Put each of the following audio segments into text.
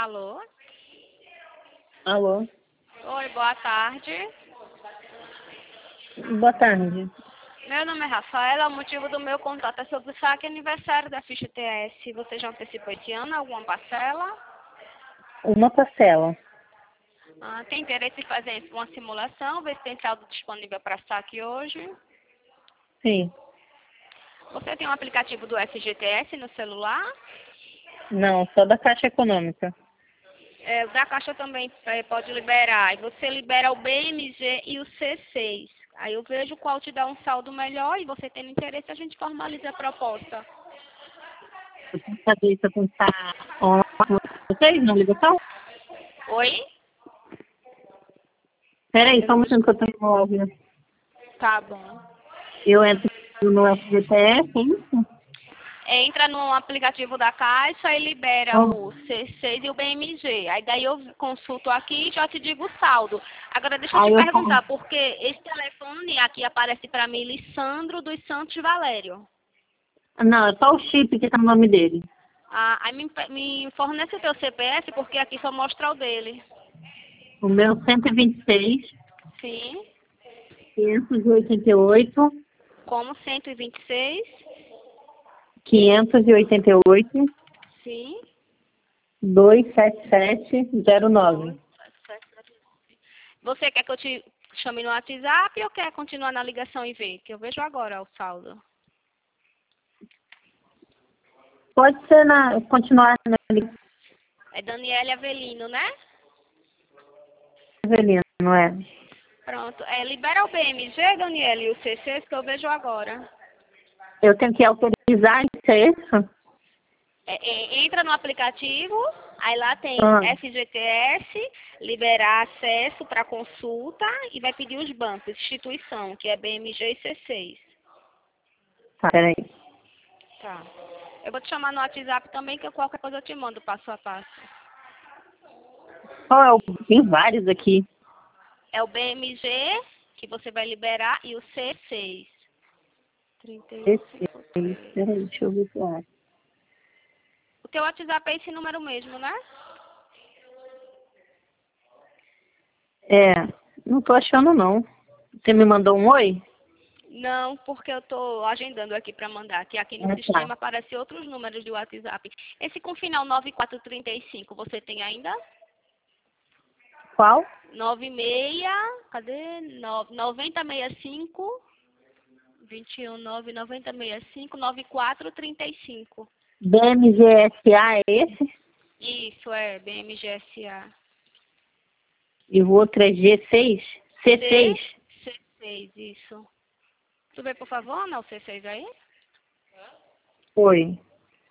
Alô? Alô? Oi, boa tarde. Boa tarde. Meu nome é Rafaela, o motivo do meu contato é sobre o saque aniversário da ficha TS. Você já antecipou esse ano alguma parcela? Uma parcela. Tem interesse em fazer uma simulação, ver se tem saldo disponível para saque hoje? Sim. Você tem um aplicativo do FGTS no celular? Não, só da Caixa Econômica. O da Caixa também pode liberar. E você libera o BMG e o C6. Aí eu vejo qual te dá um saldo melhor e você tendo interesse, a gente formaliza a proposta. Eu tenho que fazer isso, eu tenho que estar online com vocês na ligação? Oi? Peraí, só um minuto que eu tenho no áudio. Tá bom. Eu entro no FGTS, é isso? Entra no aplicativo da Caixa e libera Oh, o C6 e o BMG. Aí daí eu consulto aqui e já te digo o saldo. Agora deixa eu te aí eu perguntar, porque esse telefone aqui aparece para mim Lissandro dos Santos Valério. Não, é só o chip que tá no nome dele. Aí me fornece o teu CPF, porque aqui só mostra o dele. O meu 126, Sim. 588, Como 126. 588, Sim. 27709. Você quer que eu te chame no WhatsApp ou quer continuar na ligação e ver? Que eu vejo agora o saldo. Pode ser continuar na ligação, É Daniele Avelino, né? Evelina, não é? Pronto. Libera o BMG, Daniele, e o CC que eu vejo agora. Eu tenho que autorizar isso? Entra no aplicativo, aí lá tem Ah, FGTS, liberar acesso para consulta e vai pedir os bancos, instituição, que é BMG e C6. tá, peraí. Tá. Eu vou te chamar no WhatsApp também, que qualquer coisa eu te mando passo a passo. Tem vários aqui. É o BMG, que você vai liberar, e o C6. Esse 35. aí, peraí, deixa eu ver se eu acho. O teu WhatsApp é esse número mesmo, né? É, não tô achando não. Você me mandou um oi? Não, porque eu estou agendando aqui para mandar, que aqui no Ah, tá. sistema aparecem outros números de WhatsApp. Esse com final 9435, você tem ainda? Qual? 96, cadê? 9065, 219, 9065, 9435. BMGSA é esse? Isso, é BMGSA. E o outro é G6? C6? C6, isso. Tu vê, por favor, não, o C6 aí? Oi.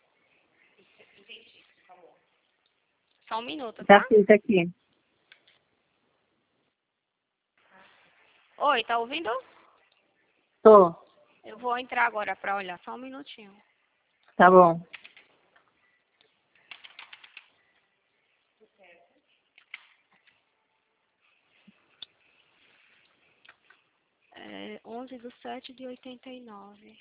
Só um minuto, Tá tá? feito aqui. Oi, tá ouvindo? Tô. Eu vou entrar agora para olhar, só um minutinho. Tá bom. 11/7/89.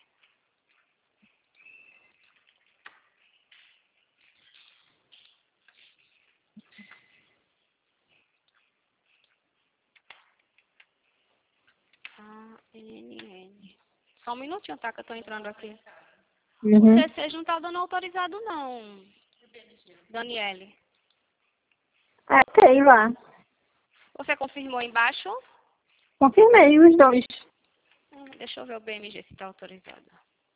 ANN. Só um minutinho, tá? Que eu tô entrando aqui. O Uhum. C6 não tá dando autorizado, não, Daniele. É, tem lá. Você confirmou embaixo? Confirmei os dois. Deixa eu ver o BMG se tá autorizado.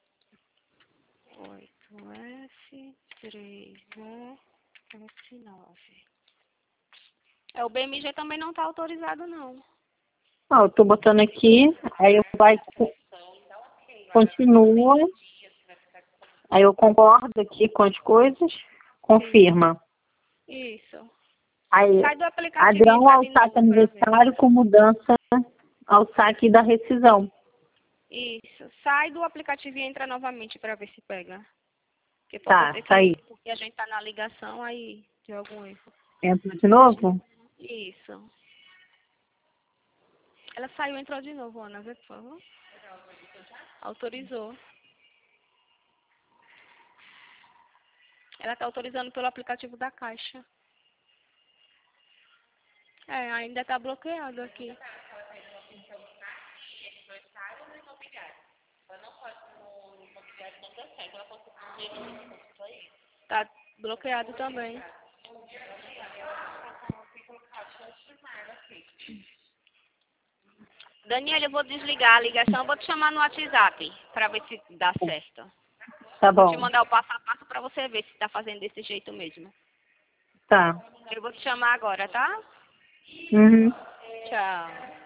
8F3E9. O BMG também não tá autorizado, não. Ó, eu tô botando aqui, aí eu vai, continua, aí eu concordo aqui com as coisas, confirma. Isso. Aí, Sai do aplicativo e adão entra ao de saque novo para ver. aniversário com mudança ao saque da rescisão. Isso. Sai do aplicativo e entra novamente para ver se pega. Porque pode Tá, ser que, saí. porque a gente tá na ligação, aí deu algum erro. Entra de novo? Isso. Ela saiu e entrou de novo, Ana, vê, por favor. Autorizou. Ela tá autorizando pelo aplicativo da Caixa. É, ainda tá bloqueado aqui. Tá bloqueado também. Daniela, eu vou desligar a ligação, vou te chamar no WhatsApp para ver se dá certo. Tá Vou te bom. mandar o passo a passo para você ver se tá fazendo desse jeito mesmo. Tá. Eu vou te chamar agora, tá? Uhum. Tchau.